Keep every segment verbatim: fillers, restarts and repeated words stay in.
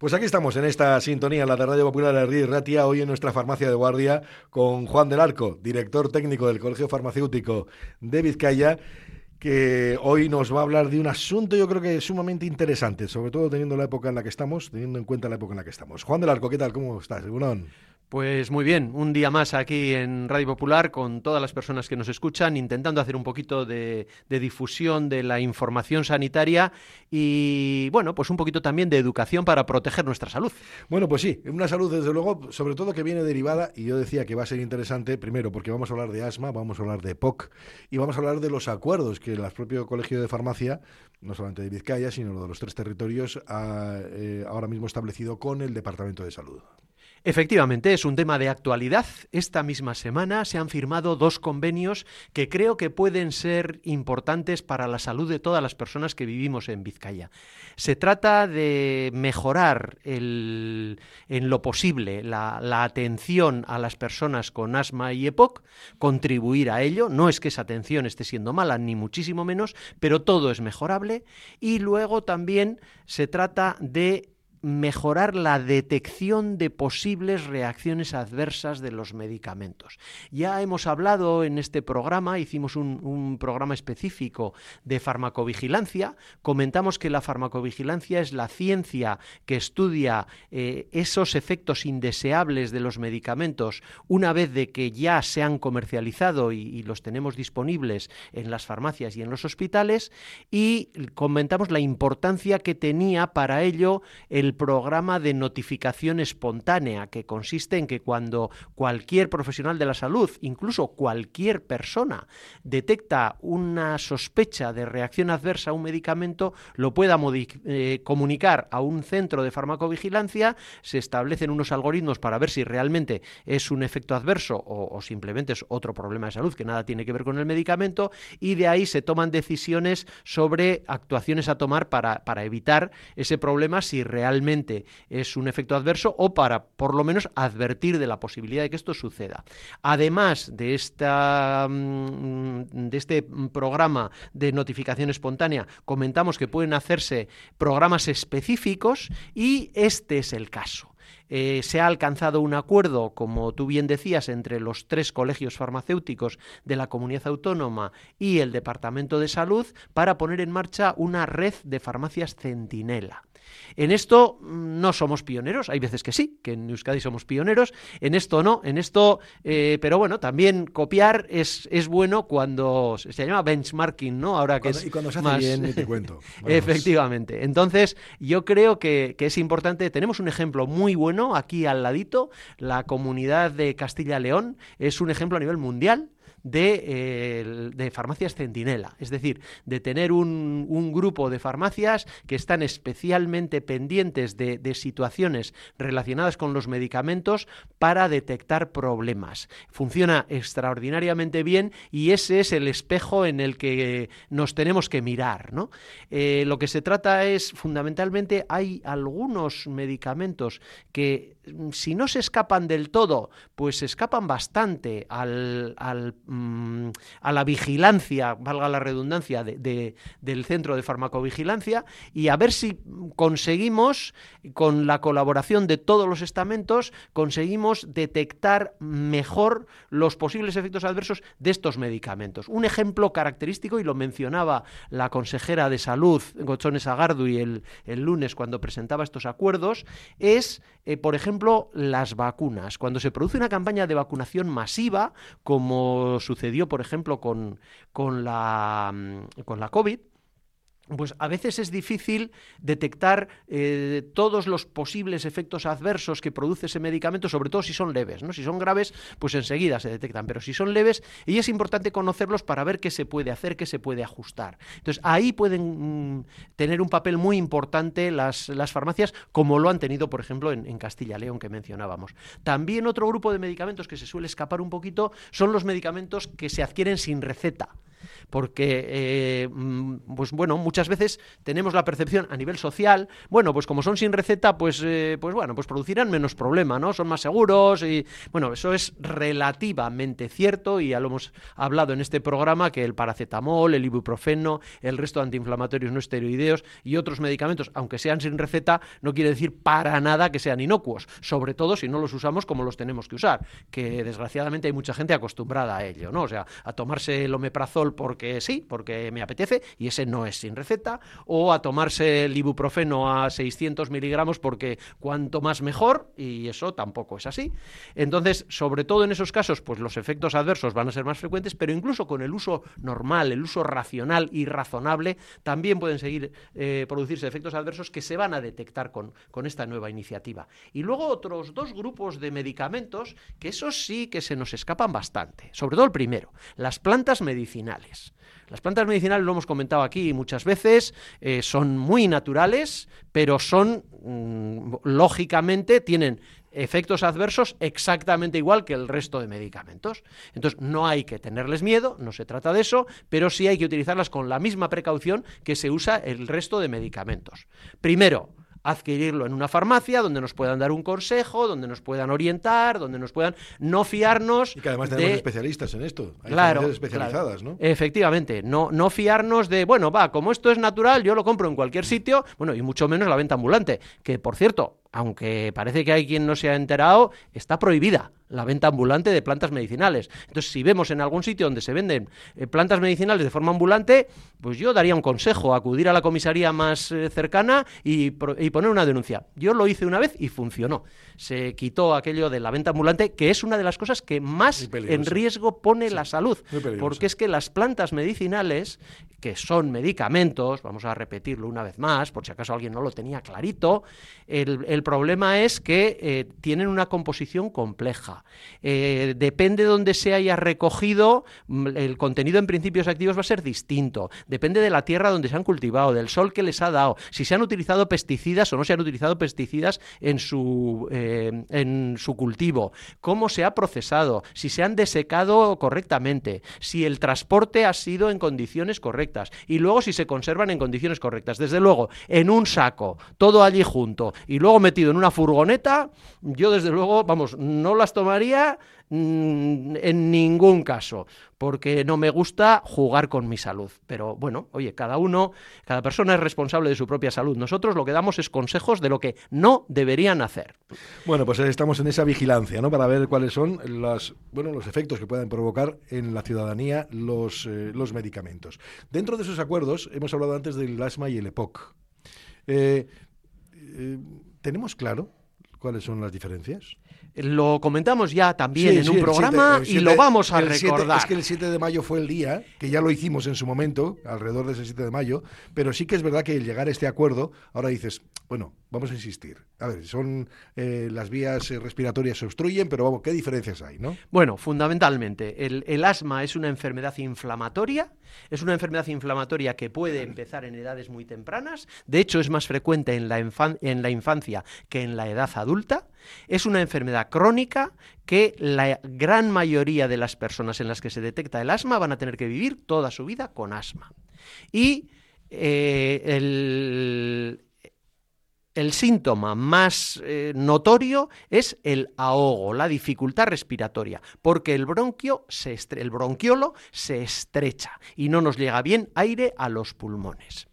Pues aquí estamos en esta sintonía, la de Radio Popular Herri y Ratia, hoy en nuestra farmacia de guardia con Juan del Arco, director técnico del Colegio Farmacéutico de Vizcaya, que hoy nos va a hablar de un asunto yo creo que es sumamente interesante, sobre todo teniendo la época en la que estamos, teniendo en cuenta la época en la que estamos. Juan del Arco, ¿qué tal? ¿Cómo estás? ¿Segurón? Pues muy bien, un día más aquí en Radio Popular con todas las personas que nos escuchan, intentando hacer un poquito de, de difusión de la información sanitaria y, bueno, pues un poquito también de educación para proteger nuestra salud. Bueno, pues sí, una salud desde luego, sobre todo que viene derivada, y yo decía que va a ser interesante, primero porque vamos a hablar de asma, vamos a hablar de P O C y vamos a hablar de los acuerdos que el propio Colegio de Farmacia, no solamente de Vizcaya, sino de los tres territorios, ha eh, ahora mismo establecido con el Departamento de Salud. Efectivamente, es un tema de actualidad. Esta misma semana se han firmado dos convenios que creo que pueden ser importantes para la salud de todas las personas que vivimos en Vizcaya. Se trata de mejorar el, en lo posible la, la atención a las personas con asma y E P O C, contribuir a ello. No es que esa atención esté siendo mala, ni muchísimo menos, pero todo es mejorable. Y luego también se trata de mejorar la detección de posibles reacciones adversas de los medicamentos. Ya hemos hablado en este programa, hicimos un, un programa específico de farmacovigilancia, comentamos que la farmacovigilancia es la ciencia que estudia eh, esos efectos indeseables de los medicamentos una vez de que ya se han comercializado y, y los tenemos disponibles en las farmacias y en los hospitales, y comentamos la importancia que tenía para ello el programa de notificación espontánea, que consiste en que cuando cualquier profesional de la salud, incluso cualquier persona, detecta una sospecha de reacción adversa a un medicamento, lo pueda eh, comunicar a un centro de farmacovigilancia. Se establecen unos algoritmos para ver si realmente es un efecto adverso o, o simplemente es otro problema de salud que nada tiene que ver con el medicamento, y de ahí se toman decisiones sobre actuaciones a tomar para, para evitar ese problema si realmente es un efecto adverso, o para por lo menos advertir de la posibilidad de que esto suceda. Además de, esta, de este programa de notificación espontánea, comentamos que pueden hacerse programas específicos, y este es el caso. Eh, se ha alcanzado un acuerdo, como tú bien decías, entre los tres colegios farmacéuticos de la comunidad autónoma y el Departamento de Salud para poner en marcha una red de farmacias centinela. En esto no somos pioneros, hay veces que sí, que en Euskadi somos pioneros, en esto no, en esto, eh, pero bueno, también copiar es, es bueno cuando se llama benchmarking, ¿no? Ahora que cuando, es y cuando se hace más... bien, te cuento. Vamos. Efectivamente. Entonces, yo creo que, que es importante, tenemos un ejemplo muy bueno aquí al ladito, la comunidad de Castilla-León es un ejemplo a nivel mundial de, eh, de farmacias centinela, es decir, de tener un, un grupo de farmacias que están especialmente pendientes de, de situaciones relacionadas con los medicamentos para detectar problemas. Funciona extraordinariamente bien y ese es el espejo en el que nos tenemos que mirar, ¿no? Eh, lo que se trata es, fundamentalmente, hay algunos medicamentos que, si no se escapan del todo, pues se escapan bastante al, al a la vigilancia, valga la redundancia, de, de, del centro de farmacovigilancia, y a ver si conseguimos, con la colaboración de todos los estamentos, conseguimos detectar mejor los posibles efectos adversos de estos medicamentos. Un ejemplo característico, y lo mencionaba la consejera de Salud, Gotzone Sagardui, el, el lunes cuando presentaba estos acuerdos, es, eh, por ejemplo, las vacunas. Cuando se produce una campaña de vacunación masiva, como sucedió, por ejemplo, con, con, la, con la COVID, pues a veces es difícil detectar eh, todos los posibles efectos adversos que produce ese medicamento, sobre todo si son leves, ¿no? Si son graves, pues enseguida se detectan, pero si son leves, y es importante conocerlos para ver qué se puede hacer, qué se puede ajustar. Entonces, ahí pueden mm, tener un papel muy importante las, las farmacias, como lo han tenido, por ejemplo, en, en Castilla-León, que mencionábamos. También otro grupo de medicamentos que se suele escapar un poquito son los medicamentos que se adquieren sin receta. porque eh, pues bueno, muchas veces tenemos la percepción a nivel social, bueno, pues como son sin receta, pues, eh, pues bueno, pues producirán menos problema, ¿no? Son más seguros y bueno, eso es relativamente cierto y ya lo hemos hablado en este programa que el paracetamol, el ibuprofeno, el resto de antiinflamatorios no esteroideos y otros medicamentos, aunque sean sin receta, no quiere decir para nada que sean inocuos, sobre todo si no los usamos como los tenemos que usar, que desgraciadamente hay mucha gente acostumbrada a ello, ¿no? O sea, a tomarse el omeprazol porque sí, porque me apetece, y ese no es sin receta, o a tomarse el ibuprofeno a seiscientos miligramos porque cuanto más mejor, y eso tampoco es así. Entonces, sobre todo en esos casos, pues los efectos adversos van a ser más frecuentes, pero incluso con el uso normal, el uso racional y razonable, también pueden seguir eh, producirse efectos adversos que se van a detectar con, con esta nueva iniciativa. Y luego otros dos grupos de medicamentos que esos sí que se nos escapan bastante, sobre todo el primero, las plantas medicinales. Las plantas medicinales, lo hemos comentado aquí muchas veces, eh, son muy naturales, pero son, mmm, lógicamente, tienen efectos adversos exactamente igual que el resto de medicamentos. Entonces, no hay que tenerles miedo, no se trata de eso, pero sí hay que utilizarlas con la misma precaución que se usa el resto de medicamentos. Primero, adquirirlo en una farmacia donde nos puedan dar un consejo, donde nos puedan orientar, donde nos puedan no fiarnos. Y que además tenemos de... especialistas en esto. Hay claro, farmacias especializadas, claro. ¿no? Efectivamente, no, no fiarnos de, bueno, va, como esto es natural, yo lo compro en cualquier sitio, bueno, y mucho menos la venta ambulante, que por cierto, aunque parece que hay quien no se ha enterado, está prohibida la venta ambulante de plantas medicinales. Entonces, si vemos en algún sitio donde se venden eh, plantas medicinales de forma ambulante, pues yo daría un consejo, acudir a la comisaría más eh, cercana y, pro, y poner una denuncia. Yo lo hice una vez y funcionó. Se quitó aquello de la venta ambulante, que es una de las cosas que más en riesgo pone sí, la salud, porque es que las plantas medicinales, que son medicamentos, vamos a repetirlo una vez más, por si acaso alguien no lo tenía clarito, el, el problema es que eh, tienen una composición compleja. Eh, depende de dónde se haya recogido, el contenido en principios activos va a ser distinto, depende de la tierra donde se han cultivado, del sol que les ha dado, si se han utilizado pesticidas o no se han utilizado pesticidas en su, eh, en su cultivo, cómo se ha procesado, si se han desecado correctamente, si el transporte ha sido en condiciones correctas y luego si se conservan en condiciones correctas. Desde luego, en un saco, todo allí junto y luego metido en una furgoneta, yo desde luego, vamos, no las tomaría mmm, en ningún caso, porque no me gusta jugar con mi salud. Pero bueno, oye, cada uno, cada persona es responsable de su propia salud. Nosotros lo que damos es consejos de lo que no deberían hacer. Bueno, pues estamos en esa vigilancia, ¿no? Para ver cuáles son las, bueno, los efectos que puedan provocar en la ciudadanía los, eh, los medicamentos. Dentro de esos acuerdos, hemos hablado antes del asma y el EPOC. Eh, eh, ¿Tenemos claro cuáles son las diferencias? Lo comentamos ya también sí, en sí, un programa siete, siete, y lo vamos a recordar. siete, es que el siete de mayo fue el día, que ya lo hicimos en su momento, alrededor de ese siete de mayo, pero sí que es verdad que al llegar a este acuerdo, ahora dices, bueno, vamos a insistir. A ver, son eh, las vías respiratorias se obstruyen, pero vamos, ¿qué diferencias hay, no? Bueno, fundamentalmente, el, el asma es una enfermedad inflamatoria, es una enfermedad inflamatoria que puede empezar en edades muy tempranas, de hecho es más frecuente en la, infan- en la infancia que en la edad adulta, es una enfermedad crónica que la gran mayoría de las personas en las que se detecta el asma van a tener que vivir toda su vida con asma. Y eh, el... El síntoma más eh, notorio es el ahogo, la dificultad respiratoria, porque el bronquio, se estre- el bronquiolo se estrecha y no nos llega bien aire a los pulmones.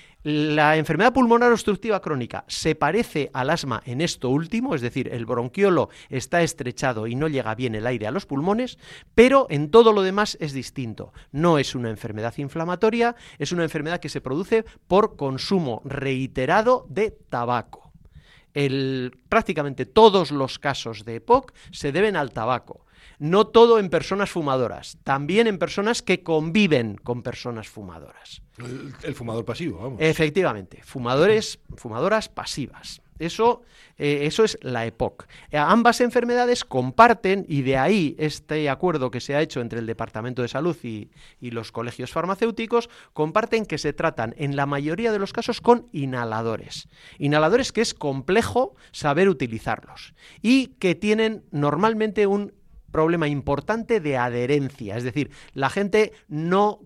La enfermedad pulmonar obstructiva crónica se parece al asma en esto último, es decir, el bronquiolo está estrechado y no llega bien el aire a los pulmones, pero en todo lo demás es distinto. No es una enfermedad inflamatoria, es una enfermedad que se produce por consumo reiterado de tabaco. El, prácticamente todos los casos de EPOC se deben al tabaco. No todo en personas fumadoras, también en personas que conviven con personas fumadoras. El, el fumador pasivo, vamos. Efectivamente, fumadores, fumadoras pasivas. Eso, eh, eso es la EPOC. Eh, ambas enfermedades comparten, y de ahí este acuerdo que se ha hecho entre el Departamento de Salud y, y los colegios farmacéuticos, comparten que se tratan en la mayoría de los casos con inhaladores. Inhaladores que es complejo saber utilizarlos y que tienen normalmente un problema importante de adherencia, es decir, la gente no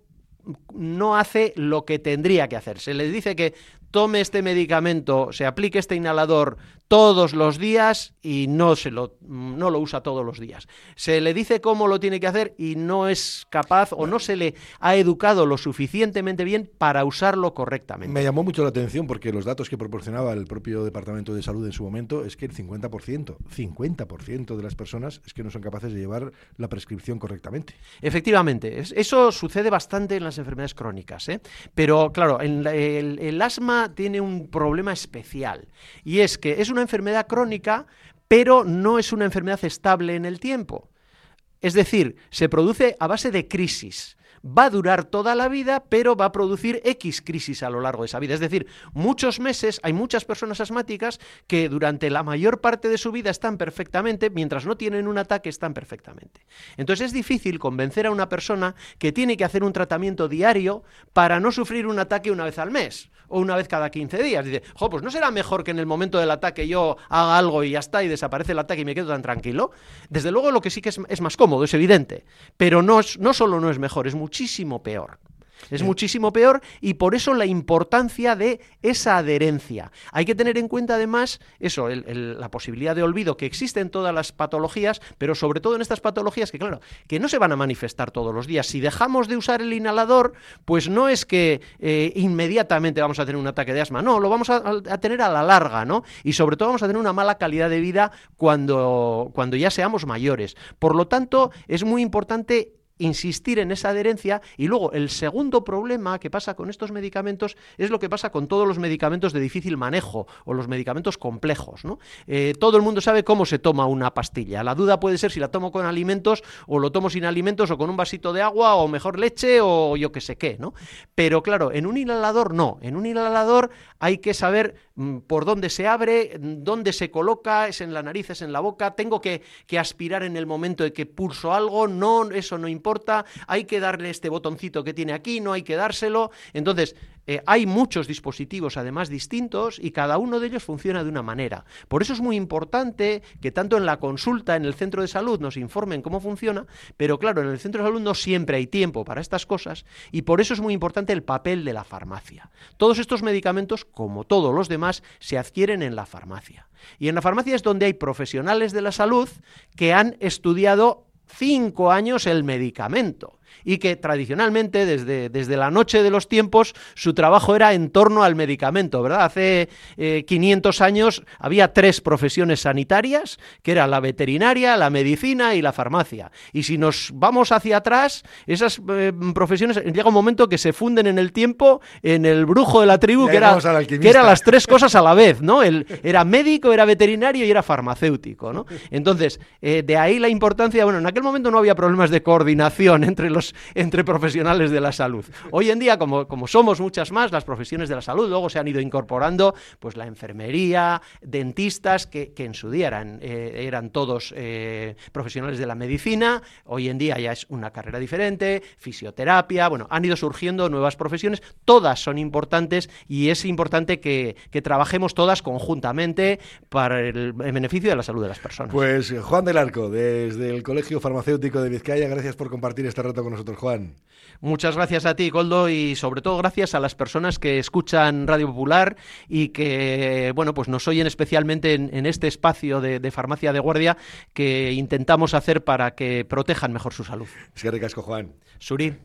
no hace lo que tendría que hacer. Se le dice que tome este medicamento, se aplique este inhalador todos los días y no, se lo, no lo usa todos los días. Se le dice cómo lo tiene que hacer y no es capaz o no se le ha educado lo suficientemente bien para usarlo correctamente. Me llamó mucho la atención porque los datos que proporcionaba el propio Departamento de Salud en su momento es que el cincuenta por ciento, cincuenta por ciento de las personas es que no son capaces de llevar la prescripción correctamente. Efectivamente, eso sucede bastante en las enfermedades crónicas, ¿eh? Pero claro, el, el, el asma tiene un problema especial y es que es una enfermedad crónica, pero no es una enfermedad estable en el tiempo. Es decir, se produce a base de crisis. Va a durar toda la vida, pero va a producir X crisis a lo largo de esa vida. Es decir, muchos meses, hay muchas personas asmáticas que durante la mayor parte de su vida están perfectamente, mientras no tienen un ataque están perfectamente. Entonces es difícil convencer a una persona que tiene que hacer un tratamiento diario para no sufrir un ataque una vez al mes o una vez cada quince días. Dice, jo, pues ¿no será mejor que en el momento del ataque yo haga algo y ya está y desaparece el ataque y me quedo tan tranquilo? Desde luego lo que sí que es, es más cómodo, es evidente, pero no, es, no solo no es mejor, es muchísimo peor. Es Bien. muchísimo peor y por eso la importancia de esa adherencia. Hay que tener en cuenta además eso, el, el, la posibilidad de olvido que existe en todas las patologías, pero sobre todo en estas patologías que claro, que no se van a manifestar todos los días. Si dejamos de usar el inhalador, pues no es que eh, inmediatamente vamos a tener un ataque de asma, no, lo vamos a, a tener a la larga, ¿no? Y sobre todo vamos a tener una mala calidad de vida cuando, cuando ya seamos mayores. Por lo tanto, es muy importante insistir en esa adherencia. Y luego el segundo problema que pasa con estos medicamentos es lo que pasa con todos los medicamentos de difícil manejo o los medicamentos complejos, ¿no? Eh, todo el mundo sabe cómo se toma una pastilla. La duda puede ser si la tomo con alimentos o lo tomo sin alimentos o con un vasito de agua o mejor leche o yo qué sé qué, ¿no? Pero claro, en un inhalador no. En un inhalador hay que saber mmm, por dónde se abre, dónde se coloca, es en la nariz, es en la boca, tengo que, que aspirar en el momento de que pulso algo, no, eso no importa. Importa, hay que darle este botoncito que tiene aquí, no hay que dárselo. Entonces, eh, hay muchos dispositivos además distintos y cada uno de ellos funciona de una manera. Por eso es muy importante que tanto en la consulta en el centro de salud nos informen cómo funciona, pero claro, en el centro de salud no siempre hay tiempo para estas cosas y por eso es muy importante el papel de la farmacia. Todos estos medicamentos, como todos los demás, se adquieren en la farmacia. Y en la farmacia es donde hay profesionales de la salud que han estudiado cinco años el medicamento y que tradicionalmente desde, desde la noche de los tiempos su trabajo era en torno al medicamento, ¿verdad? Hace eh, quinientos años había tres profesiones sanitarias, que era la veterinaria, la medicina y la farmacia. Y si nos vamos hacia atrás, esas eh, profesiones llega un momento que se funden en el tiempo en el brujo de la tribu, que era, que era las tres cosas a la vez, ¿no? El, era médico, era veterinario y era farmacéutico, ¿no? Entonces, eh, de ahí la importancia, bueno, en aquel momento no había problemas de coordinación entre los entre profesionales de la salud. Hoy en día, como, como somos muchas más las profesiones de la salud, luego se han ido incorporando pues la enfermería, dentistas, que, que en su día eran, eh, eran todos eh, profesionales de la medicina, hoy en día ya es una carrera diferente, fisioterapia, bueno, han ido surgiendo nuevas profesiones, todas son importantes y es importante que, que trabajemos todas conjuntamente para el, el beneficio de la salud de las personas. Pues Juan del Arco, desde el Colegio Farmacéutico de Vizcaya, gracias por compartir este rato con nosotros, Juan. Muchas gracias a ti, Koldo, y sobre todo gracias a las personas que escuchan Radio Popular y que, bueno, pues nos oyen especialmente en, en este espacio de, de farmacia de guardia que intentamos hacer para que protejan mejor su salud. Es que ricasco, Juan. Suri.